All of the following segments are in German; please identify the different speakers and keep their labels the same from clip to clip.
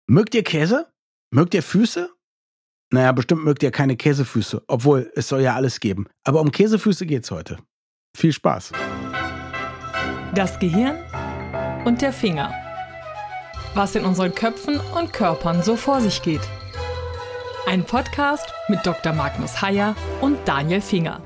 Speaker 1: Mögt ihr Käse? Mögt ihr Füße? Naja, bestimmt mögt ihr keine Käsefüße, obwohl es soll ja alles geben. Aber um Käsefüße geht's heute. Viel Spaß.
Speaker 2: Das Gehirn und der Finger. Was in unseren Köpfen und Körpern so vor sich geht. Ein Podcast mit Dr. Magnus Heyer und Daniel Finger.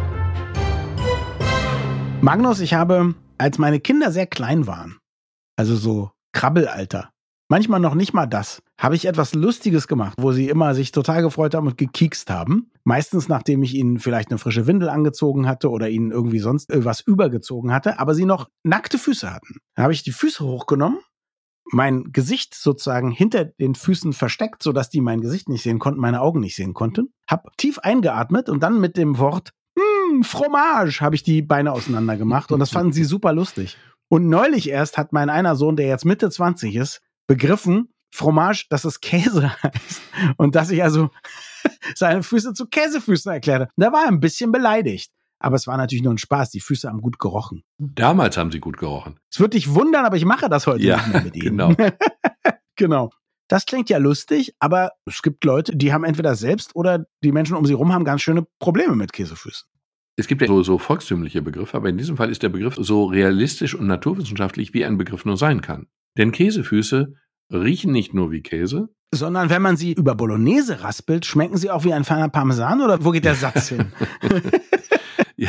Speaker 1: Magnus, ich habe, als meine Kinder sehr klein waren, also so Krabbelalter, manchmal noch nicht mal das, habe ich etwas Lustiges gemacht, wo sie immer sich total gefreut haben und gekiekst haben. Meistens, nachdem ich ihnen vielleicht eine frische Windel angezogen hatte oder ihnen irgendwie sonst was übergezogen hatte, aber sie noch nackte Füße hatten. Da habe ich die Füße hochgenommen, mein Gesicht sozusagen hinter den Füßen versteckt, sodass die mein Gesicht nicht sehen konnten, meine Augen nicht sehen konnten, habe tief eingeatmet und dann mit dem Wort Fromage habe ich die Beine auseinander gemacht und das fanden sie super lustig. Und neulich erst hat mein einer Sohn, der jetzt Mitte 20 ist, begriffen, Fromage, dass es Käse heißt und dass ich also seine Füße zu Käsefüßen erklärte. Da war er ein bisschen beleidigt. Aber es war natürlich nur ein Spaß. Die Füße haben gut gerochen.
Speaker 3: Damals haben sie gut gerochen.
Speaker 1: Es wird dich wundern, aber ich mache das heute nicht mehr mit ihnen.
Speaker 3: Genau.
Speaker 1: Genau. Das klingt ja lustig, aber es gibt Leute, die haben entweder selbst oder die Menschen um sie rum haben ganz schöne Probleme mit Käsefüßen.
Speaker 3: Es gibt ja so volkstümliche Begriffe, aber in diesem Fall ist der Begriff so realistisch und naturwissenschaftlich, wie ein Begriff nur sein kann. Denn Käsefüße riechen nicht nur wie Käse,
Speaker 1: sondern wenn man sie über Bolognese raspelt, schmecken sie auch wie ein feiner Parmesan oder wo geht der Satz hin?
Speaker 3: Ja.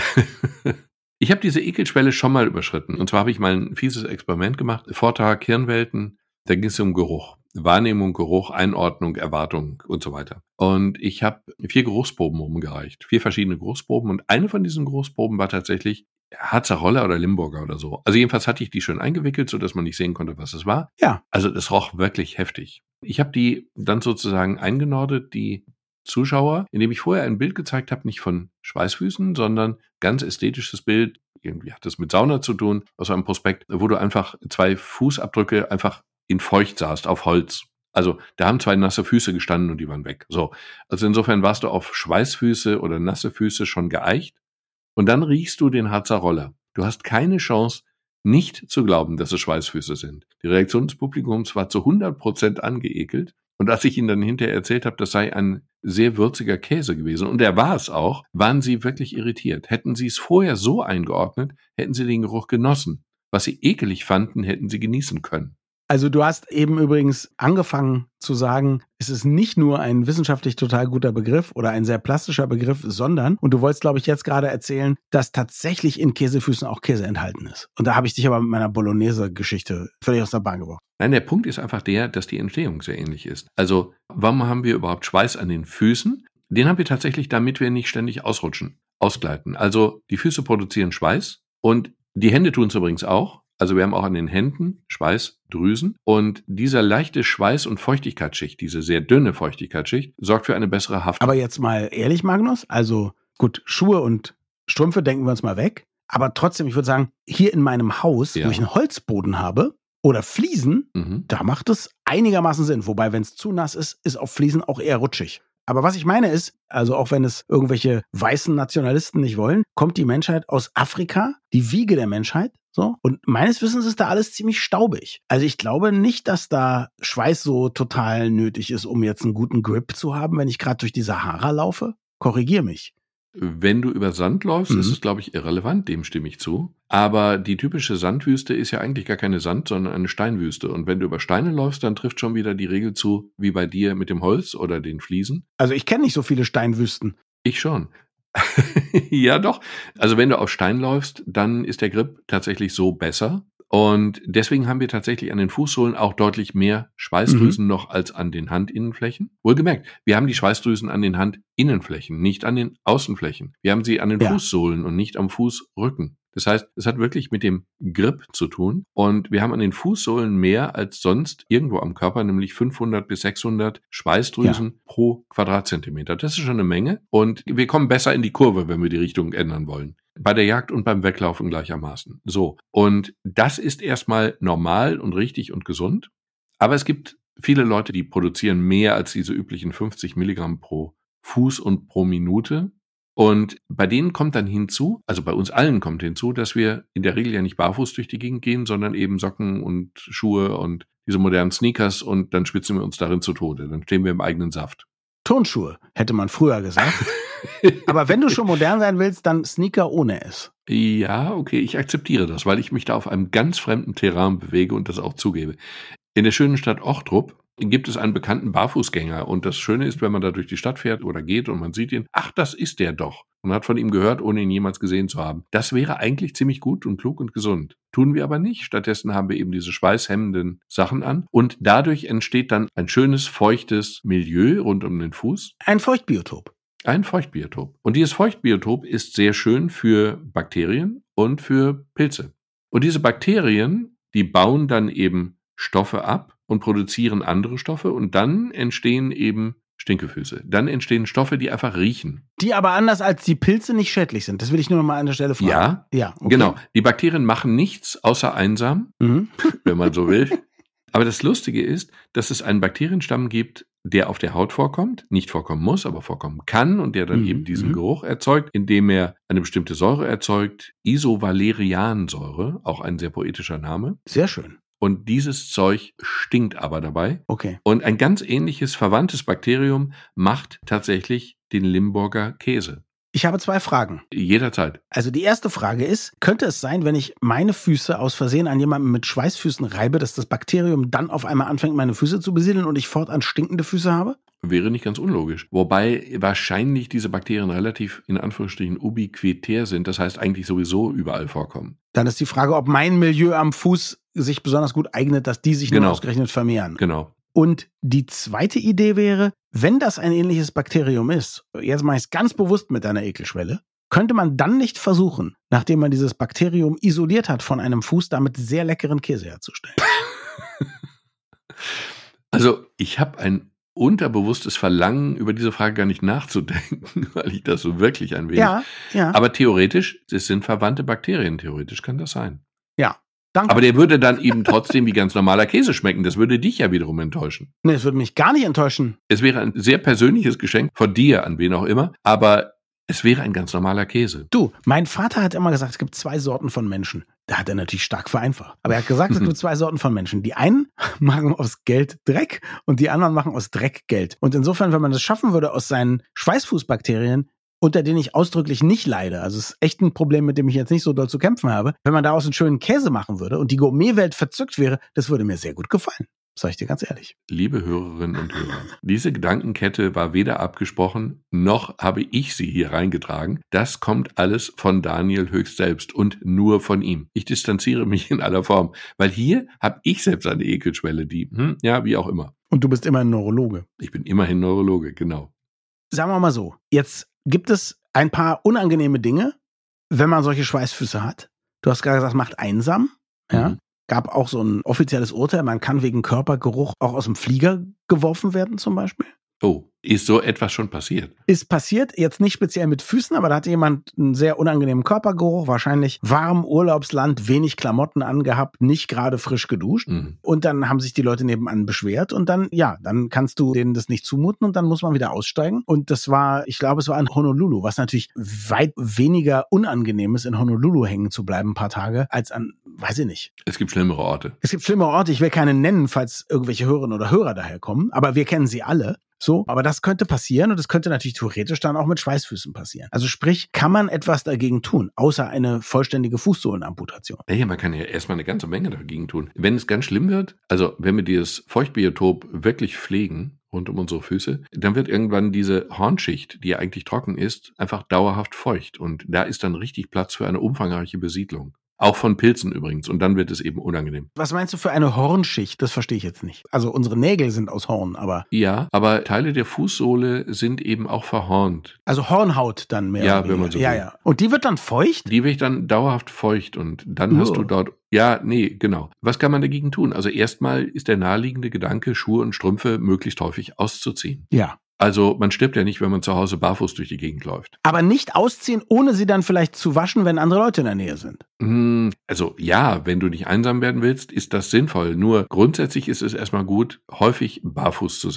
Speaker 3: Ich habe diese Ekelschwelle schon mal überschritten. Und zwar habe ich mal ein fieses Experiment gemacht. Vortrag, Hirnwelten, da ging es um Geruch. Wahrnehmung, Geruch, Einordnung, Erwartung und so weiter. Und ich habe 4 Geruchsproben rumgereicht. 4 verschiedene Geruchsproben. Und eine von diesen Geruchsproben war tatsächlich Harzer-Roller oder Limburger oder so. Also jedenfalls hatte ich die schön eingewickelt, sodass man nicht sehen konnte, was es war.
Speaker 1: Ja.
Speaker 3: Also das roch wirklich heftig. Ich habe die dann sozusagen eingenordet, die Zuschauer, indem ich vorher ein Bild gezeigt habe, nicht von Schweißfüßen, sondern ganz ästhetisches Bild, irgendwie hat das mit Sauna zu tun, aus einem Prospekt, wo du einfach 2 Fußabdrücke einfach in feucht saßt, auf Holz. Also da haben 2 nasse Füße gestanden und die waren weg. So, also insofern warst du auf Schweißfüße oder nasse Füße schon geeicht und dann riechst du den Harzer Roller. Du hast keine Chance, nicht zu glauben, dass es Schweißfüße sind. Die Reaktion des Publikums war zu 100% angeekelt. Und als ich ihnen dann hinterher erzählt habe, das sei ein sehr würziger Käse gewesen, und er war es auch, waren sie wirklich irritiert. Hätten sie es vorher so eingeordnet, hätten sie den Geruch genossen. Was sie ekelig fanden, hätten sie genießen können.
Speaker 1: Also du hast eben übrigens angefangen zu sagen, es ist nicht nur ein wissenschaftlich total guter Begriff oder ein sehr plastischer Begriff, sondern, und du wolltest, glaube ich, jetzt gerade erzählen, dass tatsächlich in Käsefüßen auch Käse enthalten ist. Und da habe ich dich aber mit meiner Bolognese-Geschichte völlig aus der Bahn geworfen.
Speaker 3: Nein, der Punkt ist einfach der, dass die Entstehung sehr ähnlich ist. Also, warum haben wir überhaupt Schweiß an den Füßen? Den haben wir tatsächlich, damit wir nicht ständig ausrutschen, ausgleiten. Also, die Füße produzieren Schweiß und die Hände tun es übrigens auch. Also wir haben auch an den Händen Schweißdrüsen und dieser leichte Schweiß- und Feuchtigkeitsschicht, diese sehr dünne Feuchtigkeitsschicht, sorgt für eine bessere Haftung.
Speaker 1: Aber jetzt mal ehrlich, Magnus, also gut, Schuhe und Strümpfe denken wir uns mal weg, aber trotzdem, ich würde sagen, hier in meinem Haus, wo ich einen Holzboden habe oder Fliesen, da macht es einigermaßen Sinn. Wobei, wenn es zu nass ist auf Fliesen auch eher rutschig. Aber was ich meine ist, also auch wenn es irgendwelche weißen Nationalisten nicht wollen, kommt die Menschheit aus Afrika, die Wiege der Menschheit, so. Und meines Wissens ist da alles ziemlich staubig. Also ich glaube nicht, dass da Schweiß so total nötig ist, um jetzt einen guten Grip zu haben, wenn ich gerade durch die Sahara laufe. Korrigier mich.
Speaker 3: Wenn du über Sand läufst, ist es, glaube ich, irrelevant, dem stimme ich zu. Aber die typische Sandwüste ist ja eigentlich gar keine Sand, sondern eine Steinwüste. Und wenn du über Steine läufst, dann trifft schon wieder die Regel zu, wie bei dir mit dem Holz oder den Fliesen.
Speaker 1: Also ich kenne nicht so viele Steinwüsten.
Speaker 3: Ich schon. Ja, doch. Also wenn du auf Stein läufst, dann ist der Grip tatsächlich so besser. Und deswegen haben wir tatsächlich an den Fußsohlen auch deutlich mehr Schweißdrüsen noch als an den Handinnenflächen. Wohlgemerkt, wir haben die Schweißdrüsen an den Handinnenflächen, nicht an den Außenflächen. Wir haben sie an den Fußsohlen und nicht am Fußrücken. Das heißt, es hat wirklich mit dem Grip zu tun. Und wir haben an den Fußsohlen mehr als sonst irgendwo am Körper, nämlich 500 bis 600 Schweißdrüsen pro Quadratzentimeter. Das ist schon eine Menge. Und wir kommen besser in die Kurve, wenn wir die Richtung ändern wollen. Bei der Jagd und beim Weglaufen gleichermaßen. So. Und das ist erstmal normal und richtig und gesund. Aber es gibt viele Leute, die produzieren mehr als diese üblichen 50 Milligramm pro Fuß und pro Minute. Und bei denen kommt dann hinzu, also bei uns allen kommt hinzu, dass wir in der Regel ja nicht barfuß durch die Gegend gehen, sondern eben Socken und Schuhe und diese modernen Sneakers und dann schwitzen wir uns darin zu Tode. Dann stehen wir im eigenen Saft.
Speaker 1: Turnschuhe, hätte man früher gesagt. Aber wenn du schon modern sein willst, dann Sneaker ohne S.
Speaker 3: Ja, okay, ich akzeptiere das, weil ich mich da auf einem ganz fremden Terrain bewege und das auch zugebe. In der schönen Stadt Ochtrup gibt es einen bekannten Barfußgänger. Und das Schöne ist, wenn man da durch die Stadt fährt oder geht und man sieht ihn, ach, das ist der doch. Man hat von ihm gehört, ohne ihn jemals gesehen zu haben. Das wäre eigentlich ziemlich gut und klug und gesund. Tun wir aber nicht. Stattdessen haben wir eben diese schweißhemmenden Sachen an. Und dadurch entsteht dann ein schönes, feuchtes Milieu rund um den Fuß.
Speaker 1: Ein Feuchtbiotop.
Speaker 3: Ein Feuchtbiotop. Und dieses Feuchtbiotop ist sehr schön für Bakterien und für Pilze. Und diese Bakterien, die bauen dann eben Stoffe ab und produzieren andere Stoffe und dann entstehen eben Stinkefüße. Dann entstehen Stoffe, die einfach riechen.
Speaker 1: Die aber anders als die Pilze nicht schädlich sind. Das will ich nur noch mal an der Stelle fragen.
Speaker 3: Ja, okay. Genau. Die Bakterien machen nichts außer einsam, wenn man so will. Aber das Lustige ist, dass es einen Bakterienstamm gibt, der auf der Haut vorkommt, nicht vorkommen muss, aber vorkommen kann und der dann eben diesen Geruch erzeugt, indem er eine bestimmte Säure erzeugt, Isovaleriansäure, auch ein sehr poetischer Name.
Speaker 1: Sehr schön.
Speaker 3: Und dieses Zeug stinkt aber dabei.
Speaker 1: Okay.
Speaker 3: Und ein ganz ähnliches, verwandtes Bakterium macht tatsächlich den Limburger Käse.
Speaker 1: Ich habe 2 Fragen.
Speaker 3: Jederzeit.
Speaker 1: Also die erste Frage ist, könnte es sein, wenn ich meine Füße aus Versehen an jemanden mit Schweißfüßen reibe, dass das Bakterium dann auf einmal anfängt, meine Füße zu besiedeln und ich fortan stinkende Füße habe?
Speaker 3: Wäre nicht ganz unlogisch. Wobei wahrscheinlich diese Bakterien relativ, in Anführungsstrichen, ubiquitär sind. Das heißt eigentlich sowieso überall vorkommen.
Speaker 1: Dann ist die Frage, ob mein Milieu am Fuß sich besonders gut eignet, dass die sich nur ausgerechnet vermehren.
Speaker 3: Genau.
Speaker 1: Und die zweite Idee wäre, wenn das ein ähnliches Bakterium ist, jetzt mache ich es ganz bewusst mit einer Ekelschwelle, könnte man dann nicht versuchen, nachdem man dieses Bakterium isoliert hat von einem Fuß, damit sehr leckeren Käse herzustellen?
Speaker 3: Also ich habe ein unterbewusstes Verlangen, über diese Frage gar nicht nachzudenken, weil ich das so wirklich ein wenig...
Speaker 1: Ja.
Speaker 3: Aber theoretisch, es sind verwandte Bakterien, theoretisch kann das sein.
Speaker 1: Ja. Danke.
Speaker 3: Aber der würde dann eben trotzdem wie ganz normaler Käse schmecken. Das würde dich ja wiederum enttäuschen.
Speaker 1: Nee, es würde mich gar nicht enttäuschen.
Speaker 3: Es wäre ein sehr persönliches Geschenk von dir an wen auch immer, aber es wäre ein ganz normaler Käse.
Speaker 1: Du, mein Vater hat immer gesagt, es gibt 2 Sorten von Menschen. Da hat er natürlich stark vereinfacht. Aber er hat gesagt, es gibt 2 Sorten von Menschen. Die einen machen aus Geld Dreck und die anderen machen aus Dreck Geld. Und insofern, wenn man das schaffen würde, aus seinen Schweißfußbakterien, unter denen ich ausdrücklich nicht leide, also es ist echt ein Problem, mit dem ich jetzt nicht so doll zu kämpfen habe, wenn man daraus einen schönen Käse machen würde und die Gourmetwelt verzückt wäre, das würde mir sehr gut gefallen. Sag ich dir ganz ehrlich.
Speaker 3: Liebe Hörerinnen und Hörer, diese Gedankenkette war weder abgesprochen, noch habe ich sie hier reingetragen. Das kommt alles von Daniel höchst selbst und nur von ihm. Ich distanziere mich in aller Form, weil hier habe ich selbst eine Ekelschwelle, die, wie auch immer.
Speaker 1: Und du bist immerhin Neurologe.
Speaker 3: Ich bin immerhin Neurologe, genau.
Speaker 1: Sagen wir mal so, jetzt gibt es ein paar unangenehme Dinge, wenn man solche Schweißfüße hat. Du hast gerade gesagt, macht einsam. Ja. Gab auch so ein offizielles Urteil, man kann wegen Körpergeruch auch aus dem Flieger geworfen werden zum Beispiel.
Speaker 3: Oh, ist so etwas schon passiert?
Speaker 1: Ist passiert, jetzt nicht speziell mit Füßen, aber da hatte jemand einen sehr unangenehmen Körpergeruch, wahrscheinlich warm, Urlaubsland, wenig Klamotten angehabt, nicht gerade frisch geduscht. Und dann haben sich die Leute nebenan beschwert und dann kannst du denen das nicht zumuten und dann muss man wieder aussteigen. Und das war, ich glaube, es war in Honolulu, was natürlich weit weniger unangenehm ist, in Honolulu hängen zu bleiben ein paar Tage, als an, weiß ich nicht.
Speaker 3: Es gibt schlimmere Orte.
Speaker 1: Es gibt schlimmere Orte, ich will keine nennen, falls irgendwelche Hörerinnen oder Hörer daherkommen, aber wir kennen sie alle. So, aber das könnte passieren und das könnte natürlich theoretisch dann auch mit Schweißfüßen passieren. Also sprich, kann man etwas dagegen tun, außer eine vollständige Fußsohlenamputation?
Speaker 3: Ja, man kann ja erstmal eine ganze Menge dagegen tun. Wenn es ganz schlimm wird, also wenn wir dieses Feuchtbiotop wirklich pflegen, rund um unsere Füße, dann wird irgendwann diese Hornschicht, die ja eigentlich trocken ist, einfach dauerhaft feucht. Und da ist dann richtig Platz für eine umfangreiche Besiedlung. Auch von Pilzen übrigens. Und dann wird es eben unangenehm.
Speaker 1: Was meinst du für eine Hornschicht? Das verstehe ich jetzt nicht. Also unsere Nägel sind aus Horn, aber...
Speaker 3: Ja, aber Teile der Fußsohle sind eben auch verhornt.
Speaker 1: Also Hornhaut dann mehr.
Speaker 3: Ja, wenn man so will.
Speaker 1: Ja. Und die wird dann feucht?
Speaker 3: Die wird dann dauerhaft feucht und dann hast du dort... Ja, nee, genau. Was kann man dagegen tun? Also erstmal ist der naheliegende Gedanke, Schuhe und Strümpfe möglichst häufig auszuziehen.
Speaker 1: Ja.
Speaker 3: Also man stirbt ja nicht, wenn man zu Hause barfuß durch die Gegend läuft.
Speaker 1: Aber nicht ausziehen, ohne sie dann vielleicht zu waschen, wenn andere Leute in der Nähe sind.
Speaker 3: Also ja, wenn du nicht einsam werden willst, ist das sinnvoll. Nur grundsätzlich ist es erstmal gut, häufig barfuß zu sein.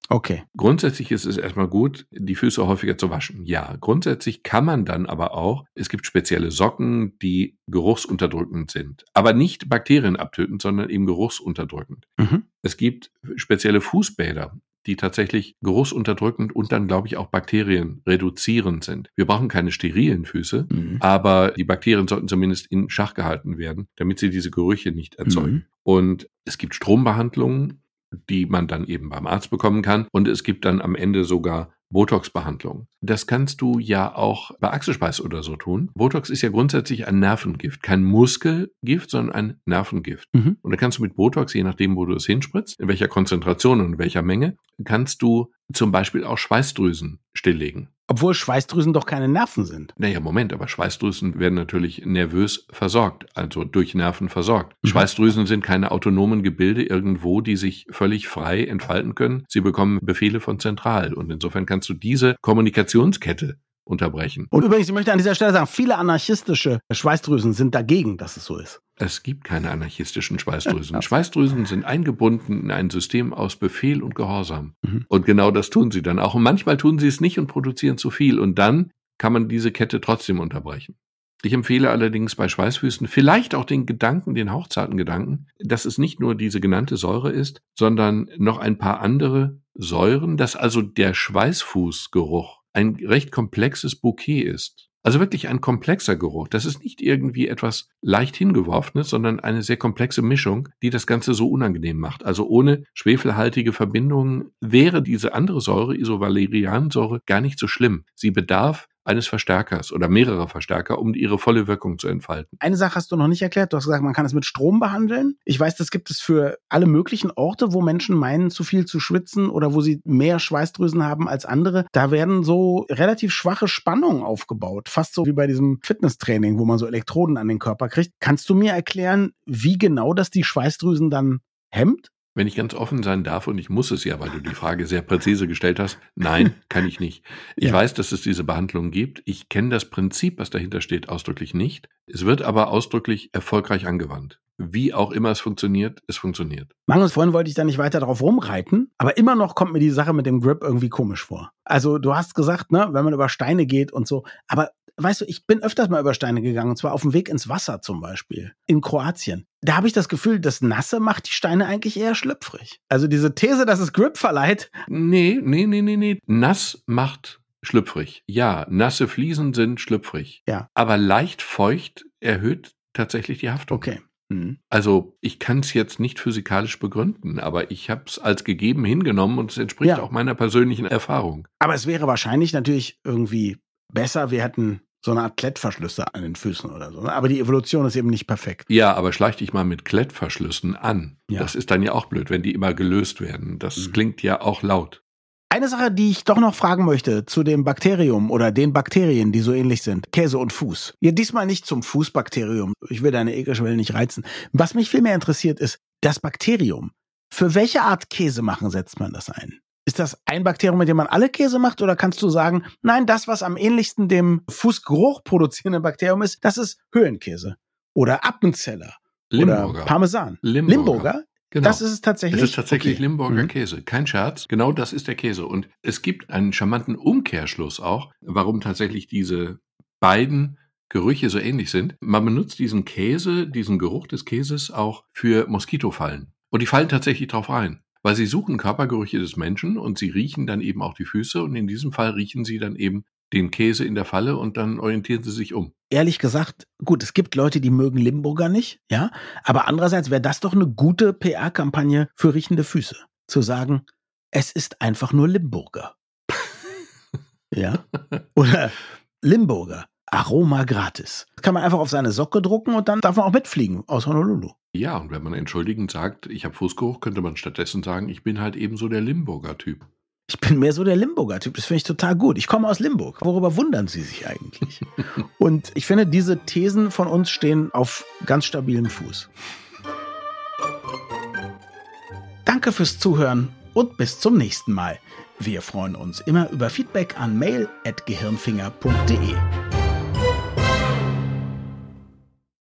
Speaker 1: Okay.
Speaker 3: Grundsätzlich ist es erstmal gut, die Füße häufiger zu waschen. Ja, grundsätzlich kann man dann aber auch, es gibt spezielle Socken, die geruchsunterdrückend sind, aber nicht Bakterien abtötend, sondern eben geruchsunterdrückend.
Speaker 1: Mhm.
Speaker 3: Es gibt spezielle Fußbäder, die tatsächlich geruchsunterdrückend und dann, glaube ich, auch Bakterien reduzierend sind. Wir brauchen keine sterilen Füße, aber die Bakterien sollten zumindest in Schach gehalten werden, damit sie diese Gerüche nicht erzeugen. Und es gibt Strombehandlungen, die man dann eben beim Arzt bekommen kann. Und es gibt dann am Ende sogar Botox-Behandlung. Das kannst du ja auch bei Achselspeis oder so tun. Botox ist ja grundsätzlich ein Nervengift. Kein Muskelgift, sondern ein Nervengift. Und da kannst du mit Botox, je nachdem, wo du es hinspritzt, in welcher Konzentration und in welcher Menge, kannst du zum Beispiel auch Schweißdrüsen stilllegen.
Speaker 1: Obwohl Schweißdrüsen doch keine Nerven sind.
Speaker 3: Naja, Moment, aber Schweißdrüsen werden natürlich nervös versorgt, also durch Nerven versorgt. Schweißdrüsen sind keine autonomen Gebilde irgendwo, die sich völlig frei entfalten können. Sie bekommen Befehle von zentral und insofern kannst du diese Kommunikationskette unterbrechen.
Speaker 1: Und übrigens, ich möchte an dieser Stelle sagen, viele anarchistische Schweißdrüsen sind dagegen, dass es so ist.
Speaker 3: Es gibt keine anarchistischen Schweißdrüsen. Schweißdrüsen sind eingebunden in ein System aus Befehl und Gehorsam. Und genau das tun sie dann auch. Und manchmal tun sie es nicht und produzieren zu viel. Und dann kann man diese Kette trotzdem unterbrechen. Ich empfehle allerdings bei Schweißfüßen vielleicht auch den Gedanken, den hauchzarten Gedanken, dass es nicht nur diese genannte Säure ist, sondern noch ein paar andere Säuren, dass also der Schweißfußgeruch ein recht komplexes Bouquet ist. Also wirklich ein komplexer Geruch. Das ist nicht irgendwie etwas leicht hingeworfenes, sondern eine sehr komplexe Mischung, die das Ganze so unangenehm macht. Also ohne schwefelhaltige Verbindungen wäre diese andere Säure, Isovaleriansäure, gar nicht so schlimm. Sie bedarf eines Verstärkers oder mehrerer Verstärker, um ihre volle Wirkung zu entfalten.
Speaker 1: Eine Sache hast du noch nicht erklärt. Du hast gesagt, man kann es mit Strom behandeln. Ich weiß, das gibt es für alle möglichen Orte, wo Menschen meinen, zu viel zu schwitzen oder wo sie mehr Schweißdrüsen haben als andere. Da werden so relativ schwache Spannungen aufgebaut. Fast so wie bei diesem Fitnesstraining, wo man so Elektroden an den Körper kriegt. Kannst du mir erklären, wie genau das die Schweißdrüsen dann hemmt?
Speaker 3: Wenn ich ganz offen sein darf, und ich muss es ja, weil du die Frage sehr präzise gestellt hast, nein, kann ich nicht. Ich weiß, dass es diese Behandlung gibt. Ich kenne das Prinzip, was dahinter steht, ausdrücklich nicht. Es wird aber ausdrücklich erfolgreich angewandt. Wie auch immer es funktioniert.
Speaker 1: Magnus, vorhin wollte ich da nicht weiter drauf rumreiten, aber immer noch kommt mir die Sache mit dem Grip irgendwie komisch vor. Also du hast gesagt, ne, wenn man über Steine geht und so, aber weißt du, ich bin öfters mal über Steine gegangen, und zwar auf dem Weg ins Wasser zum Beispiel, in Kroatien. Da habe ich das Gefühl, das Nasse macht die Steine eigentlich eher schlüpfrig. Also diese These, dass es Grip verleiht.
Speaker 3: Nee. Nass macht schlüpfrig. Ja, nasse Fliesen sind schlüpfrig.
Speaker 1: Ja.
Speaker 3: Aber leicht feucht erhöht tatsächlich die Haftung.
Speaker 1: Okay.
Speaker 3: Also ich kann es jetzt nicht physikalisch begründen, aber ich habe es als gegeben hingenommen und es entspricht auch meiner persönlichen Erfahrung.
Speaker 1: Aber es wäre wahrscheinlich natürlich irgendwie besser, wir hätten so eine Art Klettverschlüsse an den Füßen oder so. Aber die Evolution ist eben nicht perfekt.
Speaker 3: Ja, aber schleich dich mal mit Klettverschlüssen an.
Speaker 1: Ja.
Speaker 3: Das ist dann ja auch blöd, wenn die immer gelöst werden. Das klingt ja auch laut.
Speaker 1: Eine Sache, die ich doch noch fragen möchte zu dem Bakterium oder den Bakterien, die so ähnlich sind. Käse und Fuß. Ja, diesmal nicht zum Fußbakterium. Ich will deine Ekelschwelle nicht reizen. Was mich viel mehr interessiert ist, das Bakterium. Für welche Art Käse machen setzt man das ein? Ist das ein Bakterium, mit dem man alle Käse macht? Oder kannst du sagen, nein, das, was am ähnlichsten dem Fußgeruch produzierenden Bakterium ist, das ist Höhlenkäse oder Appenzeller oder Parmesan. Limburger? Genau. Das ist es tatsächlich?
Speaker 3: Es ist tatsächlich Limburger Käse. Kein Scherz. Genau das ist der Käse. Und es gibt einen charmanten Umkehrschluss auch, warum tatsächlich diese beiden Gerüche so ähnlich sind. Man benutzt diesen Käse, diesen Geruch des Käses auch für Moskitofallen. Und die fallen tatsächlich drauf ein. Weil sie suchen Körpergerüche des Menschen und sie riechen dann eben auch die Füße und in diesem Fall riechen sie dann eben den Käse in der Falle und dann orientieren sie sich um.
Speaker 1: Ehrlich gesagt, gut, es gibt Leute, die mögen Limburger nicht, ja, aber andererseits wäre das doch eine gute PR-Kampagne für riechende Füße. Zu sagen, es ist einfach nur Limburger. Ja? Oder Limburger, Aroma gratis. Das kann man einfach auf seine Socke drucken und dann darf man auch mitfliegen aus Honolulu.
Speaker 3: Ja, und wenn man entschuldigend sagt, ich habe Fußgeruch, könnte man stattdessen sagen, ich bin halt eben so der Limburger-Typ.
Speaker 1: Ich bin mehr so der Limburger-Typ, das finde ich total gut. Ich komme aus Limburg. Worüber wundern Sie sich eigentlich? Und ich finde, diese Thesen von uns stehen auf ganz stabilem Fuß. Danke fürs Zuhören und bis zum nächsten Mal. Wir freuen uns immer über Feedback an mail@gehirnfinger.de.